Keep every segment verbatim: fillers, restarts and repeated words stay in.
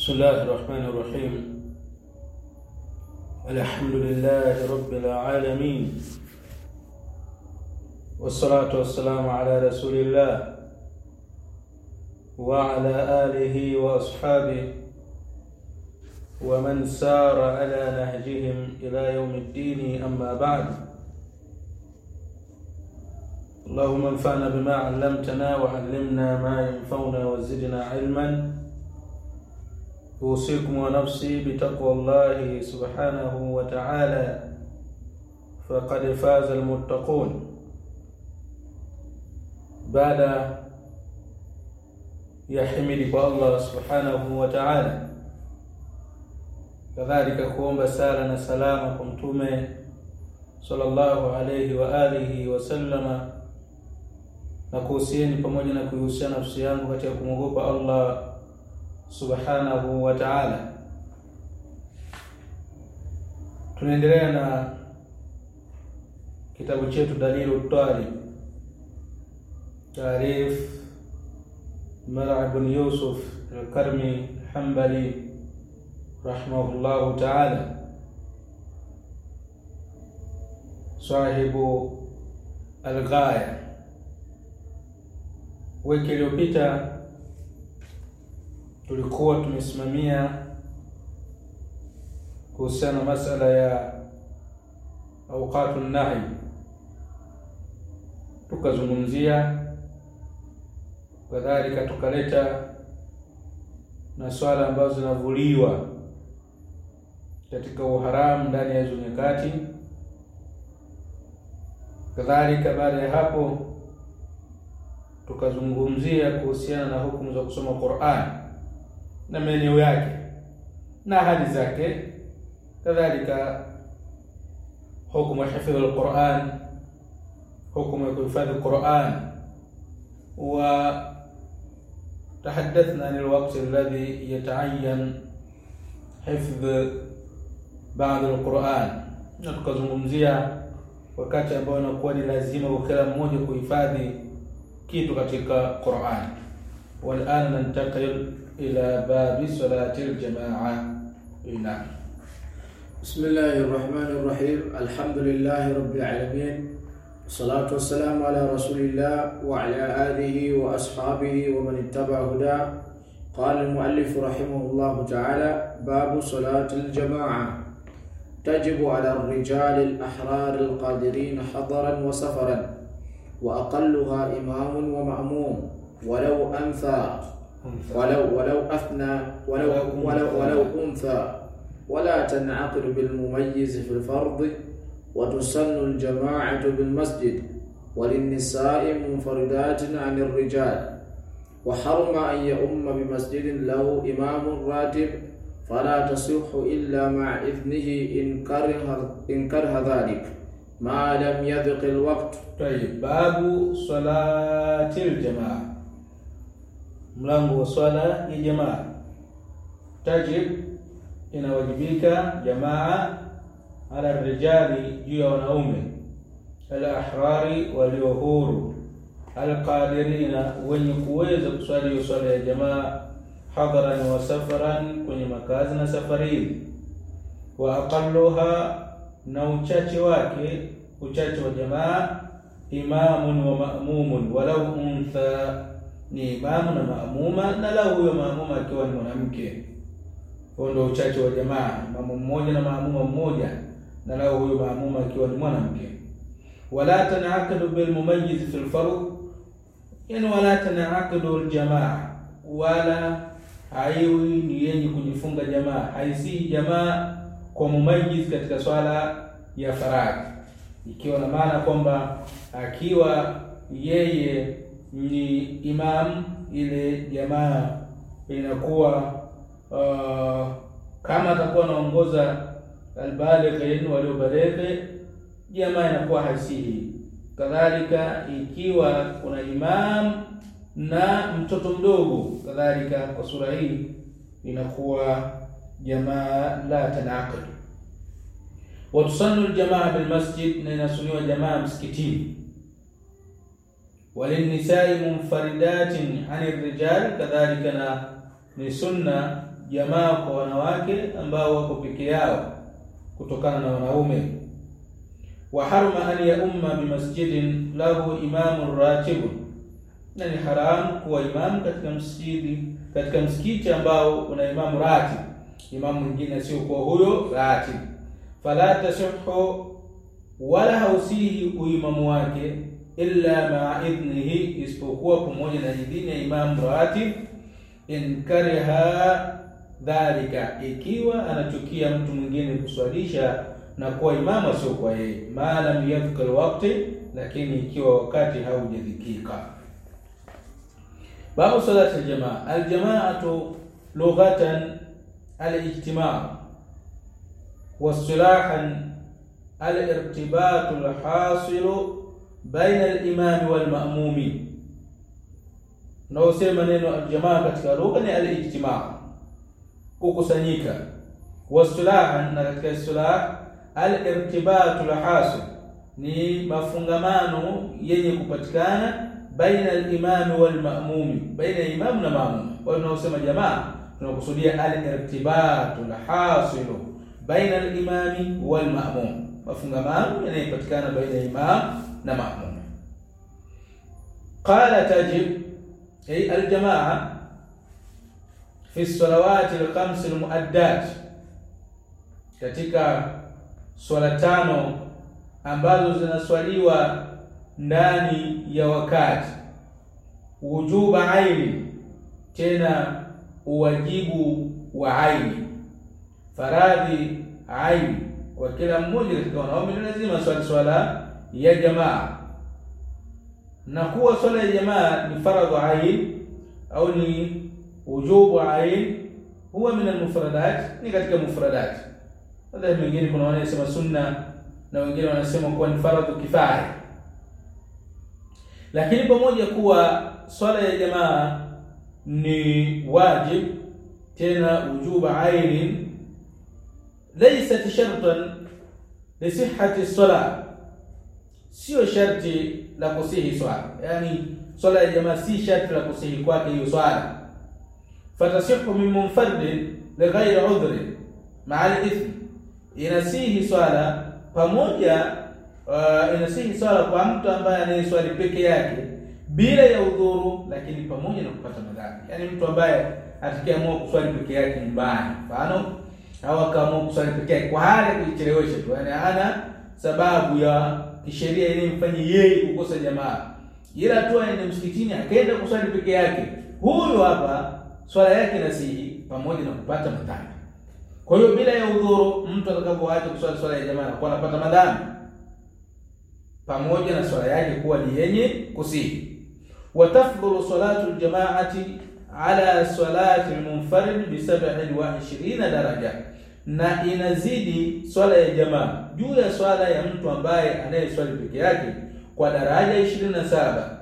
بسم الله الرحمن الرحيم. الحمد لله رب العالمين، والصلاة والسلام على رسول الله وعلى آله وأصحابه ومن سار على نهجهم إلى يوم الدين. أما بعد، اللهم انفعنا بما علمتنا وعلمنا ما ينفعنا وزدنا علما. أوصيكم ونفسي بتقوى الله سبحانه وتعالى، فقد فاز المتقون. بعد يحمد الله سبحانه وتعالى، كذلك kuomba sala na salama kwa mtume sallallahu alayhi wa alihi wasallama, na kuhusieni pamoja na kuhusia nafsi yangu katika kumwogopa Allah subhanahu wa ta'ala. Tunaendelea na kitabu chetu Dalilu Talib, Tarif Mar'a ibn Yusuf al-Karmi al-Hanbali rahimahullahu ta'ala, sahibu al-Ghaya. Wiki iliyopita tulikuwa tumesimamia kuhusiana na masala ya awqatun nahi, tukazungumzia kadhalika tukaleta na swala ambazo zinavuliwa katika uharamu ndani ya hizo nyakati. Kadhalika baada ya hapo tukazungumzia kuhusiana na hukumu za kusoma Qur'an na maeneo yake na hali zake, kadhalika hukumu ya hifadhi al-Qur'an, hukumu ya kuhifadhi al-Qur'an, wa tahaddathna an al-waqt alladhi yata'ayyan hifdh ba'd al-Qur'an, na tukazungumzia wakati ambao unakuwa ni lazima kwa kila mmoja kuhifadhi kitu katika Qur'an. والآن ننتقل إلى باب صلاة الجماعة. نعم. بسم الله الرحمن الرحيم. الحمد لله رب العالمين، والصلاة والسلام على رسول الله وعلى آله وأصحابه ومن اتبع هداه. قال المؤلف رحمه الله تعالى: باب صلاة الجماعة تجب على الرجال الأحرار القادرين حضرا وسفرا، وأقلها إمام ومأموم ولو أنثى ولو ولو أثنى ولو ولو ولو أنثى، ولا تنعقد بالمميز في الفرض، وتسن الجماعة بالمسجد، وللنساء منفردات عن الرجال، وحرم أن يؤم بمسجد له إمام راتب، فلا تصح إلا مع إذنه إن كره إن كره ذلك ما لم يضق الوقت. طيب، باب صلاة الجماعة، mlango wa swala ya jamaa. Tajib, inawajibika jamaa ala rijali, juu ya wanaume, al-ahrari, walio huru, al-qadirina, wenye kuweza kuswali hiyo swala ya jamaa, hadaran wa safaran, kwenye makazi na safari. Wa aqalluha, na uchache wake, uchache wa jamaa, imamun wa ma'mumun walau untha, ni imamu na maamuma, na lau huyo maamuma akiwa ni mwanamke. Huo ndio uchache wa jamaa, imamu mmoja na maamuma mmoja, na lau huyo maamuma akiwa ni mwanamke. Wala tanaqadu bil mumayyiz fil fard, yani wala tanaqadu al jamaa, wala haiwi ni yenye kujifunga jamaa, haisi jamaa kwa mumayyiz katika swala ya faradhi, ikiwa na maana kwamba akiwa yeye ni imam, ile jamaa inakuwa uh, kama atakuwa anaongoza albalighin waliobalighi, jamaa inakuwa hasihi. Kadhalika ikiwa kuna imam na mtoto mdogo, kadhalika kwa sura hii inakuwa jamaa la tanaqid. Wa tusannu aljamaa bil masjid, na inasuniwa jamaa msikitini. وللنساء منفردات عن الرجال، كذلك ni sunna jamaa kwa wanawake ambao wako peke yao kutokana na wanaume. Wa harama an ya umma bi masjidin lahu imamun ratib, na ni haram kuwa imamu katika msikiti katika msikiti ambao una imamu ratib, imamu mwingine sio kwa huyo ratib. Fala tasihhu, wala hausihi uimamu wake illa ma'a idnihi, isipokuwa pamoja na idhini ya imamu ratib. In kariha dhalika, ikiwa anachukia mtu mwingine kuswalisha na kuwa imamu sio kwa yeye, ma lam yadhkar waqti, lakini ikiwa wakati haujadhikika. Babu salati aljamaa. Aljamaatu lughatan alijtima' wa istilahan alirtibatu alhasilu baina alimami walma'mumi. Na usema neno aljamaa katika lugha ni alijtima', kukusanyika. Wa istilahan, na katika istilah al-irtibatu al-hasil, ni mafungamano yenye kupatikana baina al-imam wal-ma'mum, baina imam na ma'mum. Kwa hiyo tunasema jamaa tunakusudia al-irtibatu al-hasil baina al-imam wal-ma'mum, mafungamano yanayopatikana baina imam na ma'mum. Qala tajib ay al-jamaa fi as-salawat al-khams al-mu'addat, katika swala tano ambazo zinaswaliwa ndani ya wakati. Wujuba aini, tena uwajibu wa aini, faradhi aini kwa kila mmoja katika wanaume lazima swali swala ya jamaa. Na kuwa swala ya jamaa ni faradhi aini au ni wujubu aini, huwa min al-mufradat, ni katika mufradat. Wala wengine kuna wanasema sunna na wengine wanasema kuwa ni faradhu kifaya. Lakini pamoja kuwa swala ya jamaa ni wajib, tena wujuba aini, laysa shartan li sihhati as-salah, sio sharti la kusihi swala. Yani swala ya jamaa si sharti la kusihi kwake hiyo swala. Fatasihu min munfaridin li ghayri udhri ma'a al-ithm, inasihi swala pamoja uh, inasihi swala kwa mtu ambaye anayeswali peke yake bila ya udhuru, lakini pamoja na kupata madhambi. Yani mtu ambaye atakiamua kuswali peke yake nyumbani, mfano, au akaamua kuswali peke yake kwa hali ya kuchelewesha tu, yani hana sababu ya kisheria inayomfanya yeye kukosa jamaa, ila tu aende msikitini akaenda kuswali peke yake, huyo hapa swala yake inasihi pamoja na kupata madhambi. Kwa hiyo bila ya udhuru, mtu atakapoacha kuswali swala ya jamaa anakuwa anapata madhambi pamoja na swala yake kuwa ni yenye kusihi. Wa tafdhulu salatu aljamaati ala salati almunfarid bi sab'in wa ishirina daraja, na inazidi swala ya jamaa juu ya swala ya mtu ambaye anayeswali peke yake kwa daraja ishirini na saba.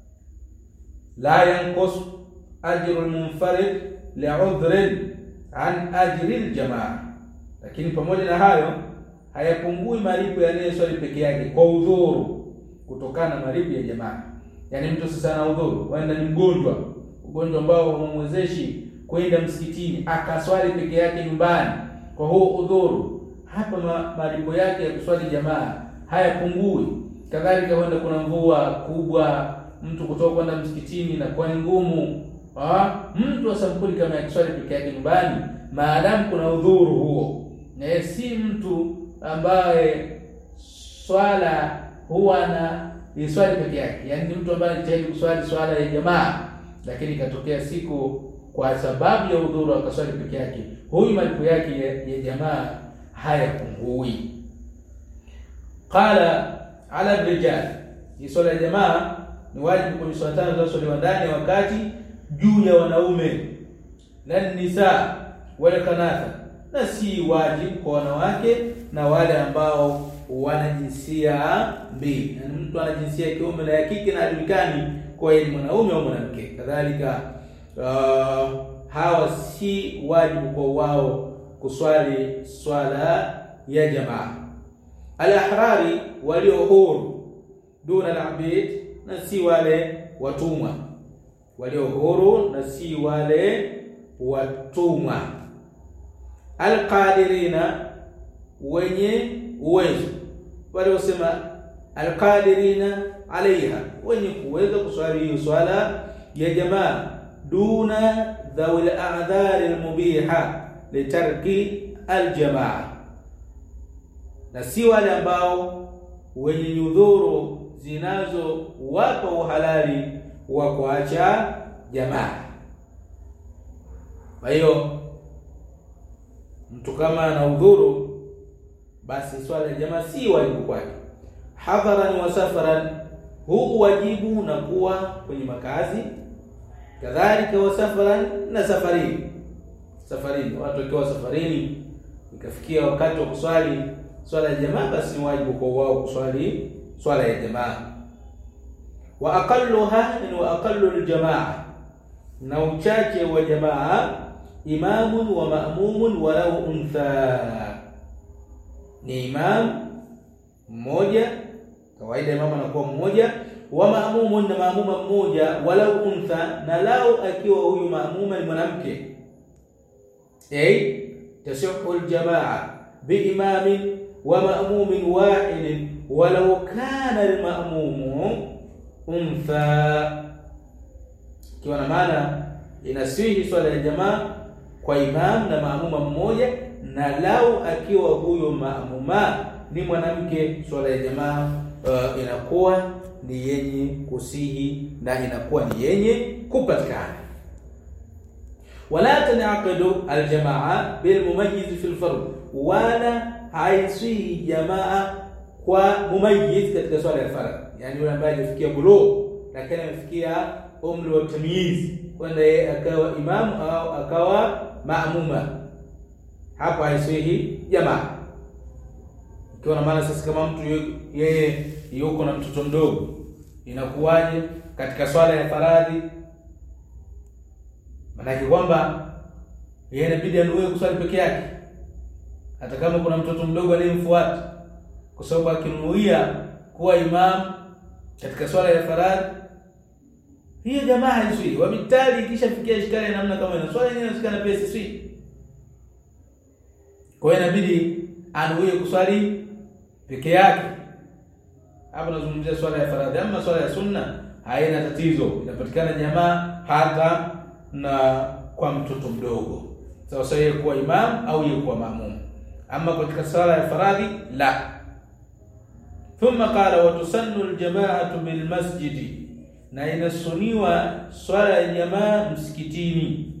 La yanqus ajru almunfarid li'udhrin an ajri aljamaa, lakini pamoja na hayo hayapungui malipo ya anayeswali peke yake kwa udhuru kutokana na malipo ya jamaa. Yani mtu sasa ana udhuru, wenda ni mgonjwa, ugonjwa ambao humwezeshi kwenda msikitini, akaswali peke yake nyumbani kwa huo udhuru, hapa ma, malipo yake ya kuswali jamaa hayapungui. Kadhalika wenda kuna mvua kubwa, mtu kutoka kwenda msikitini na kwa ngumu, ah mtu asampuli kama yakiswali peke yake nyumbani maadamu kuna udhuru huo, na si mtu ambaye swala huwa na iswali peke yake. Yani mtu ambaye anajitahidi kuswali swala ya jamaa lakini katokea siku kwa sababu ya udhuru akaswali peke yake, huyu malipo yake ya, ya jamaa hayapungui. Qala ala rijal, swala ya jamaa ni wajibu kwa swala tano za swala ndani ya wakati juu ya wanaume, na nisa wala kanatha, na si wajibu kwa wanawake na wale ambao wana jinsia mbili. Yani mtu ana jinsia ya kiume na ya kike na ajulikani kwa yeye mwanaume au mwanamke. Kadhalika uh, hawa si wajibu kwa wao kuswali swala ya jamaa. Al-ahrari walio huru duna al-abid, na si wale watumwa, walio huru na si wale watumwa. Alqadirina, wenye uwezo. Wale wasema alqadirina alaiha, wenye kuweza kuswali hiyo swala ya jamaa. Duna dhawil a'dhar almubiha litarki aljamaa, na si wale ambao wenye nyudhuru zinazo wapa uhalali wa kuacha jamaa. Kwa hiyo mtu kama ana udhuru, basi swala ya jamaa si wajibu kwake. Hadharan wa safaran, huu wajibu na kuwa kwenye makazi. Kadhalika wa safaran, na safarini. Safarini, watu wakiwa safarini ikafikia wakati wa kuswali swala ya jamaa, basi ni wajibu kwa wao kuswali swala ya jamaa. Wa aqalluha wa aqallu aljamaa, na uchache wa jamaa. Imamun wa ma'mumun walau untha, ni imam mmoja, kawaida imam anakuwa mmoja. Wa ma'mumun, na maamuma mmoja. Walau untha, na lao akiwa huyu maamuma ni mwanamke. Ay tasihhu aljamaa bi imamin wa ma'mumin wahid walau kana al-ma'mumu untha, kiwa na maana inasihi swala ya jamaa kwa imam na maamuma mmoja, na lau akiwa huyo maamuma ni mwanamke, swala ya jamaa uh, inakuwa ni yenye kusihi na inakuwa ni yenye kupatikana. Wala tanaqidu aljamaa bilmumayyiz fi alfard, wala haisihi jamaa kwa mumayyiz katika swala ya faradhi, yani yule ambaye alifikia bulugh lakini amefikia umri wa tamyiz, kwenda yeye akawa imam au akawa maamuma, hapa haisihi jamaa. Kwa maana sasa kama mtu yeye yuko na mtoto mdogo, inakuwaje katika swala ya faradhi? Maana kwamba yeye inabidi anuie kuswali peke yake, hata kama kuna mtoto mdogo aliyemfuata, kwa sababu akinuia kuwa imam katika swala ya faradhi, hiyo jamaa haiswi. Wabitali ikishafikia ishkali ya namna kama ina swala yenyewe inasikana pia sisi. Kwa hiyo inabidi anuie kuswali peke yake. Hapa nazungumzia swala ya faradhi. Ama swala ya sunna haina tatizo, inapatikana jamaa hata na kwa mtoto mdogo, sawa sawa yeye kuwa imam au yeye kuwa maamum. Ama katika swala ya faradhi la. Thumma qala wa tusannu aljamaa'atu bil masjidi, na inasuniwa swala ya jamaa msikitini.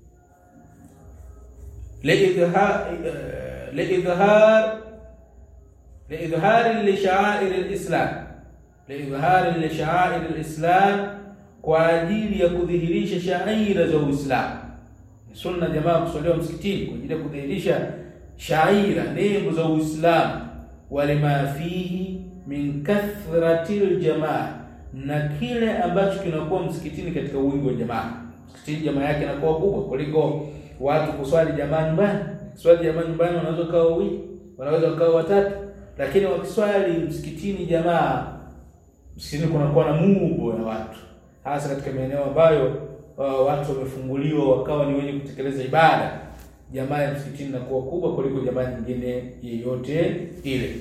Liidhar liidhar liidhar li sha'air alislam, liidhar li sha'air alislam, kwa ajili ya kudhihirisha shaira za Uislamu. Ni sunna jamaa kuswaliwa msikitini kwa ajili ya kudhihirisha shaira, nembo za Uislamu. Walima fihi min kathratil jamaa, na kile ambacho kinakuwa msikitini katika wingi wa jamaa. Msikitini jamaa yake inakuwa kubwa kuliko watu kuswali jamaa nyumbani. Swali jamaa nyumbani wanaweza kawa wawili, wanaweza kawa watatu, lakini wakiswali msikitini jamaa, msikitini kunakuwa na mubo ya watu, hasa katika maeneo ambayo uh, watu wamefunguliwa wakawa ni wenye kutekeleza ibada. Jamaa ya msikitini inakuwa kubwa kuliko jamaa nyingine yoyote ile.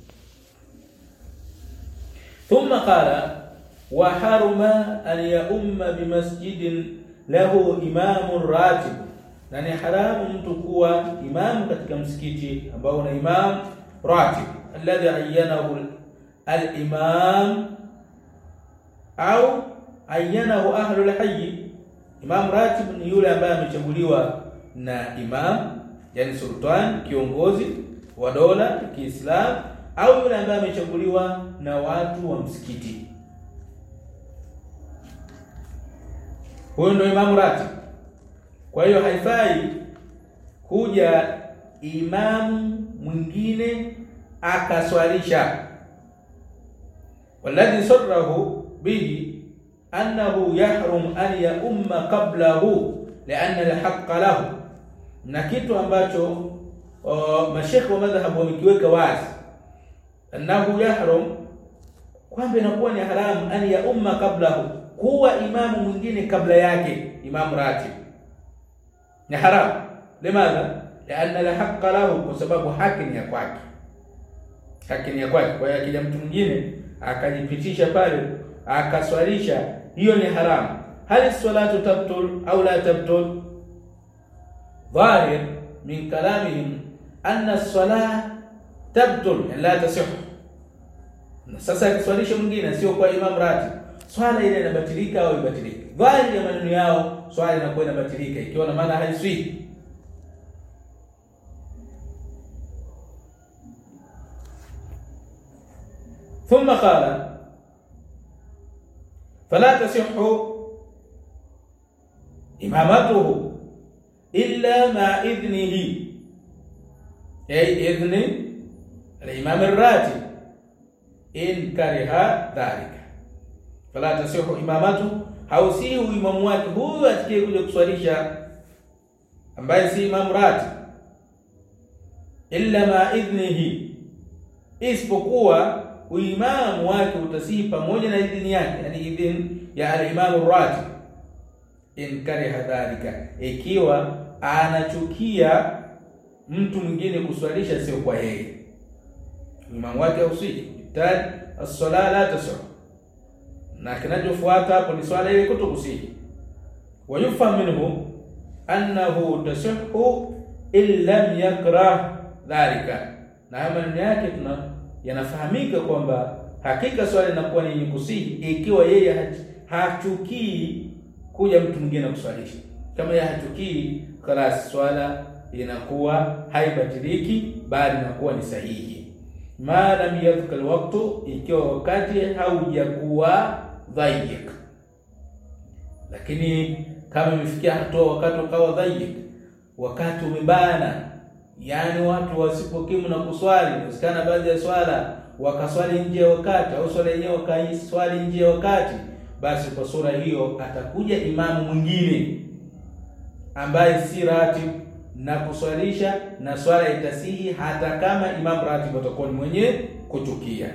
Thumma qala wa haruma an yaumma bimasjidin lahu imamun ratib, na ni haramu mtu kuwa imamu katika msikiti ambao una imam ratib, alladhi ayyanahu al-imam au ayyanahu ahlul hayy. Imam ratib ni yule ambaye amechaguliwa na imam, yani sultan, kiongozi wa dola ya Kiislamu, au yule ambaye amechaguliwa na watu wa msikiti. Huyo ndio imam ratib. Kwa hiyo haifai kuja imamu mwingine akaswalisha. Walladhi sarrahu bihi annahu yahrum an ya umma qablahu lianna alhaqqa lahu, na kitu ambacho uh, mashekhi wa madhhabu wamekiweka wazi, annahu yahrum, kwamba inakuwa ni haramu an ya umma qablahu, kuwa imamu mwingine kabla yake imam ratib. ni haram. Limadha? Lianna la haqqa lahu, kwa sababu haki ni ya kwake, haki ni ya kwake. Kwa hiyo akija mtu mwingine akajipitisha pale akaswalisha, hiyo ni haramu. Hal salatu tabtul au la tabtul? Dhahir min kalamihim anna as-salah tabtul, yani la tasih. Sasa akiswalisha mwingine sio kwa imam ratib, swala ile inabatilika au ibatilika? Dhahiri ya maneno yao swala inakuwa inabatilika, ikiwa na maana haiswi. ثم قال فلا تصح إمامته إلا مع إذنه، أي إذن الإمام الراتب إن كره ذلك. فلا تصح إمامته، hausihi imamu wake huyu atakaye kuja kuswalisha ambaye si imam ratib, illa ma idhnihi, isipokuwa uimamu wake utasihi pamoja na idhini yake, yani idhini ya al-imam ratib. In kariha dhalika, ikiwa anachukia mtu mwingine kuswalisha sio kwa yeye, imamu wake hausihi, tad as-salat la tasih, na kinachofuata hapo ni swala ile kutokusihi. Wa yufham minhu annahu tasihhu illa lam yakrah dhalika, na maneno yake tuna yanafahamika kwamba hakika swala inakuwa ni kusihi ikiwa yeye hachukii kuja mtu mwingine kuswalisha. Kama yeye hachukii, khalas swala inakuwa haibatiliki bali inakuwa ni sahihi. Ma lam yadhka alwaqtu, ikiwa wakati haujakuwa dhayiq. Lakini kama imefikia hatua wakati ukawa dhayiq, wakati umebana, yani watu wasipokimu na kuswali, kusikana baadhi ya swala wakaswali nje ya wakati au swala yenyewe wakaiswali nje ya wakati, basi kwa sura hiyo atakuja imamu mwingine ambaye si ratib na kuswalisha, na swala itasihi hata kama imam ratib atakuwa ni mwenye kuchukia.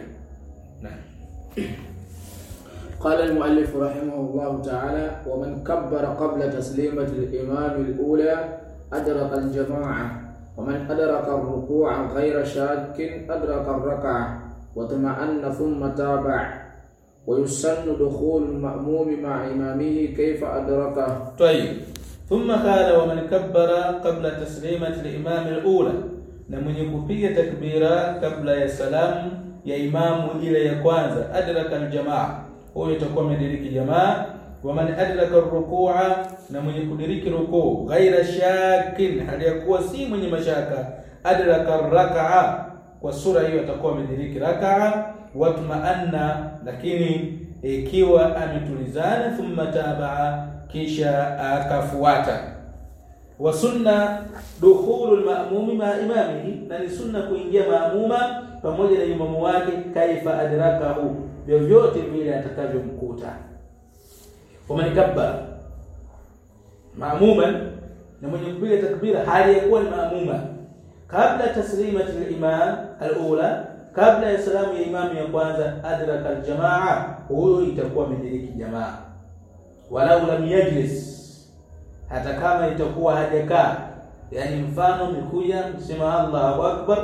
قال المؤلف رحمه الله تعالى: ومن كبر قبل تسليمة الإمام الأولى أدرك الجماعة، ومن أدرك الركوع غير شاك أدرك الركعة واطمأن ثم تابع. ويسن دخول المأموم مع إمامه كيف أدركه. طيب، ثم قال: ومن كبر قبل تسليمة الإمام الأولى، na mwenye kupiga takbira kabla ya salamu ya imamu ile ya kwanza, adraka aljamaa, huyo itakuwa amediriki jamaa. Wa man adraka arruku'a, na mwenye kudiriki rukuu, ghaira shakin, hali ya kuwa si mwenye mashaka, adraka arrak'a, kwa sura hiyo atakuwa amediriki rak'a. Watma'anna, lakini ikiwa ametulizana, thumma taba'a, kisha akafuata. Wa sunna dukhulul ma'mumi ma imamihi, na ni sunna kuingia maamuma pamoja na imamu wake, kaifa adrakahu, vyovyote vile atakavyomkuta. Wa man kabbara ma'muman, na mwenye kupiga takbira hali ya kuwa ni maamuma, kabla taslimati al-imam al-ula, kabla ya salamu ya imamu ya kwanza, adraka al-jamaa, huyo itakuwa amediriki jamaa. Walau lam yajlis, hata kama itakuwa hajakaa, yani mfano mikuja msema Allahu akbar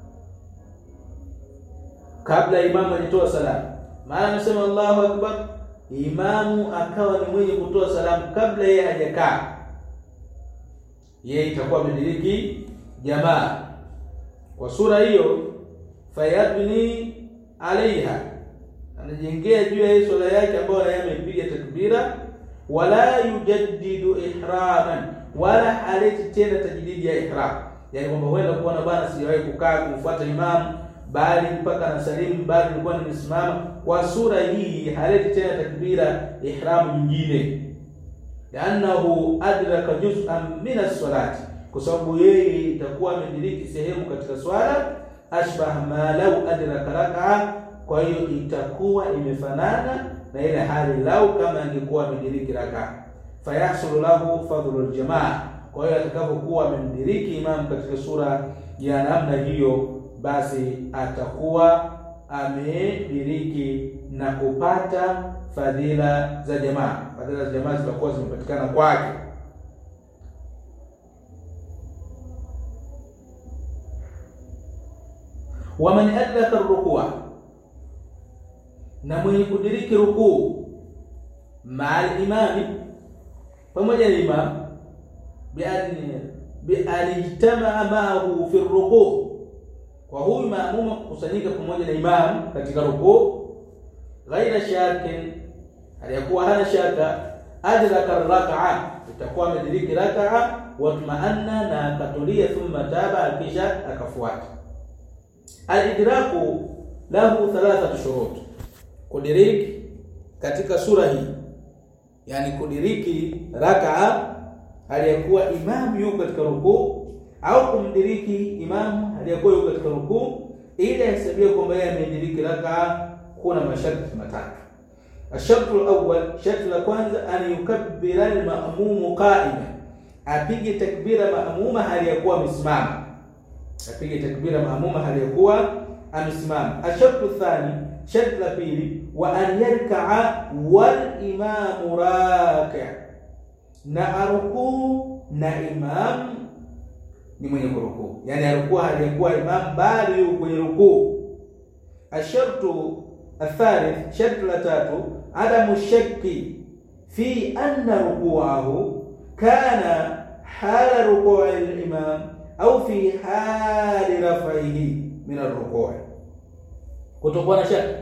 kabla imamu alitoa salamu, maana anasema Allahu akbar, imamu akawa ni mwenye kutoa salamu kabla yeye hajakaa, yeye itakuwa amediriki jamaa. Kwa sura hiyo, fayabni alaiha, anajengea juu ya swala yake ambayo yeye amepiga takbira. Wala yujaddidu ihraman, wala haleti tena tajdidi ya ihram, yani kwamba huenda kuona bwana sijawahi kukaa kumfuata imamu bali mpaka na salimu bali nilikuwa nimesimama. Kwa sura hii haleti tena takbira ihram nyingine, li'annahu adraka juz'an min as-salati, kwa sababu yeye itakuwa amediriki sehemu katika swala. Ashbah ma law adraka rak'a, kwa hiyo itakuwa imefanana na ile hali lau kama angekuwa amediriki rak'a. Fayahsul lahu fadlul jamaa, kwa hiyo atakapokuwa amemdiriki imam katika sura ya namna hiyo, basi atakuwa amediriki na kupata fadhila za jamaa. Fadhila za jamaa zitakuwa zimepatikana kwake. wa man adraka ar-ruku' na mwenye kudiriki rukuu ma'al imam pamoja na imam bi alijtama'a ma'ahu fi ar-ruku' kwa huyu maamuma kusanyika pamoja na imam katika rukuu ghaira shakin aliyakuwa hana shaka adraka ar-rak'a itakuwa amediriki rak'a wa tumanna na akatulia thumma taba kisha akafuata. Al-idraku lahu thalathatu shurut, kudiriki katika sura hii yani kudiriki rak'a aliyakuwa imam yuko katika rukuu au kumdiriki imam aliyakuwa yuko katika rukuu ili ahesabiwe kwamba yeye amediriki rak'a, kuna masharti matatu. الشرط الأول شرط الكwanza أن يكبر المأموم قائما apige takbira maamuma haliyakuwa amesimama apige takbira maamuma haliyakuwa amesimama. Ashartu thani shart la pili wa an yarka'a wal imam raki' na arukuu na imam ni mwenye kurukuu yani arukuu haliyakuwa imam bali yuko kwenye rukuu. Ashartu الثالث شرط لتاتو عدم الشك في أن ركوعه كان حال ركوع الإمام أو في حال رفعه من الركوع. kutokuwa na shaka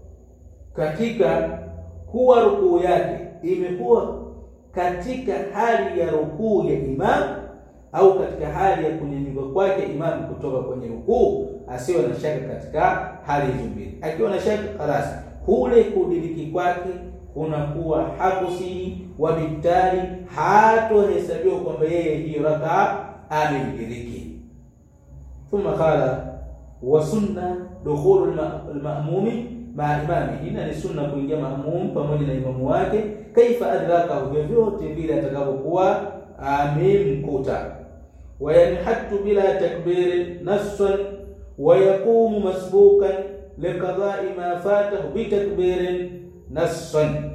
katika kuwa rukuu yake imekuwa katika hali ya rukuu ya imam au katika hali ya kunyanyuka kwake imam kutoka kwenye rukuu, asiwe na shaka katika hali hizo mbili. Akiwa na shaka khalas kule kudiriki kwake kunakuwa hakusihi wa bitali hatohesabiwa kwamba yeye hiyo rak'a amediriki. Thumma qala wa sunna dukhul al-ma'mumi ma'a imamihi, na ni sunna kuingia maamum pamoja na imamu wake kaifa adraka vyovyote vile atakapokuwa amemkuta. Wa yanhatu bila takbir nassan wa yaqumu masbuqan liqada'i ma fatahu bi takbir nassan,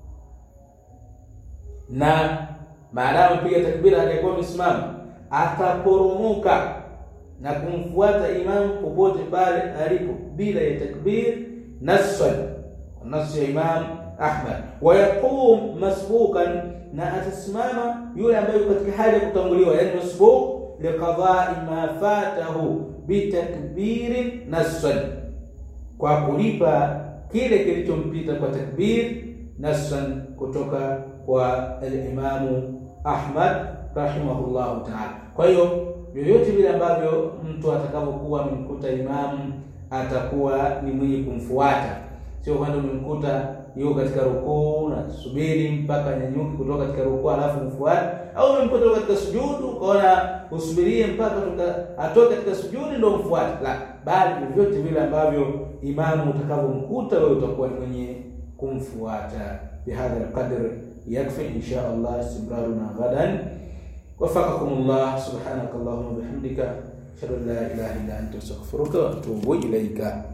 na maana mpiga takbira aliyekuwa msimama ataporomoka na kumfuata imam popote pale alipo bila ya takbir nassan, nass ya Imam Ahmad. Wa yaqum masbuqan, na atasimama yule ambaye yuko katika hali ya kutanguliwa yani masbuq liqada'i ma fatahu bi takbir nassan, kwa kulipa kile kilichompita kwa takbir nassan kutoka kwa al-Imam Ahmad rahimahullahu ta'ala. Kwa hiyo yoyote vile ambavyo mtu atakapokuwa amemkuta imamu atakuwa ni mwenye kumfuata, sio kwamba umemkuta yuko katika rukuu na subiri mpaka nyanyuki kutoka katika rukuu alafu mfuate, au umemkuta katika sujudu ukaona usubirie mpaka atoke katika sujudu ndio mfuate, la bali vyote vile ambavyo imamu utakapomkuta wewe utakuwa ni mwenye kumfuata. Bihadha alqadr yakfi insha Allah istimraruna ghadan. Wafaqakumullah, subhanakallahumma bihamdika ashhadu an la ilaha illa anta astaghfiruka wa atubu ilaika.